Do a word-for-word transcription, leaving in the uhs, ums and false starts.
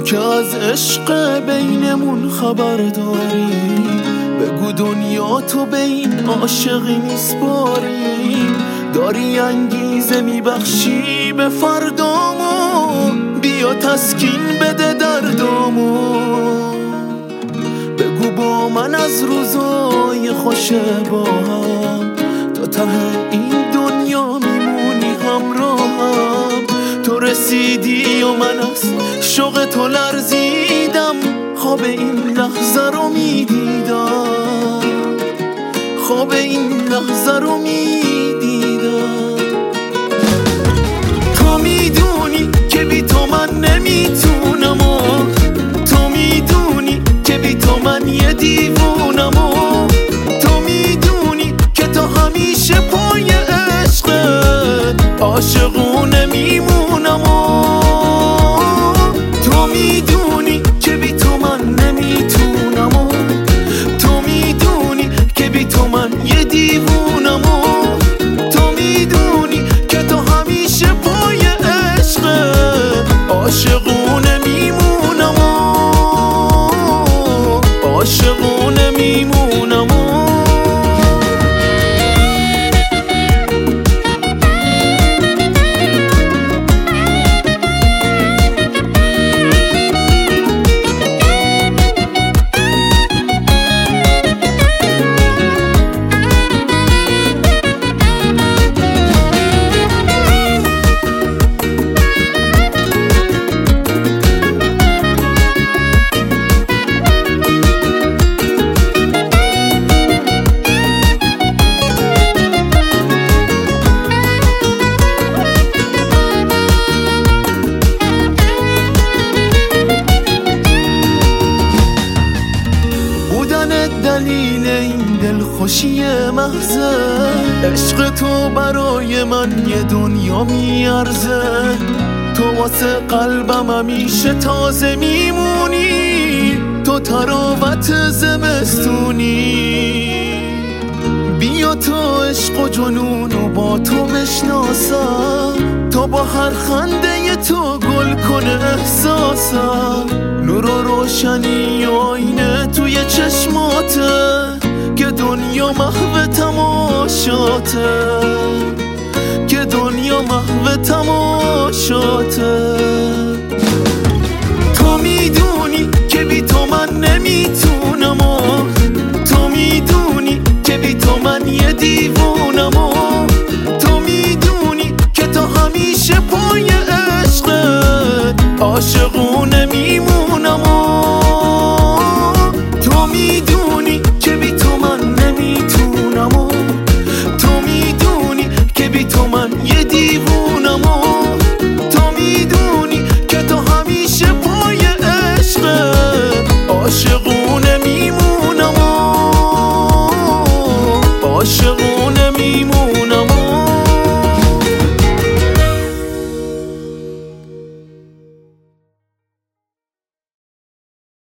که از عشق بینمون خبر داری. بگو دنیا تو به این عاشقی میسپاری. داری انگیزه میبخشی به فردامو، بیا تسکین بده دردامو. بگو با من از روزای خوش با هم، تا ته این دنیا میمونی همراهم. تو رسیدی و من از شوق تو لرزیدم، خواب این لحظه رو میدیدم، خواب این لحظه رو میدیدم. تو میدونی که بی تو من نمیتونم و تو میدونی که بی تو من یه دیوونم و تو میدونی که تو همیشه پای عشقت عاشقونه میمونم و تو میدونی که بی تو من نمیتونم و تو میدونی که بی تو من یه دیوونم و تو میدونی که تو همیشه پای عشقت عاشقونه میمونم و عاشقونه میمونم و دلیل این دلخوشی محضه. عشق تو برای من یه دنیا میارزه. تو واسه قلبم همیشه تازه میمونی، تو تراوت زمستونی. بیا تو عشق و جنونو با تو بشناسم، تا با هر خنده تو گل کنه احساسم. نور و روشنی آینه توی چشماته، که دنیا محو تماشاته، که دنیا محو تماشاته. تو میدونی که بی تو من نمیتونم و تو میدونی که بی تو من یه دیوونم و تو میدونی که تو همیشه پای عشقت عاشقونم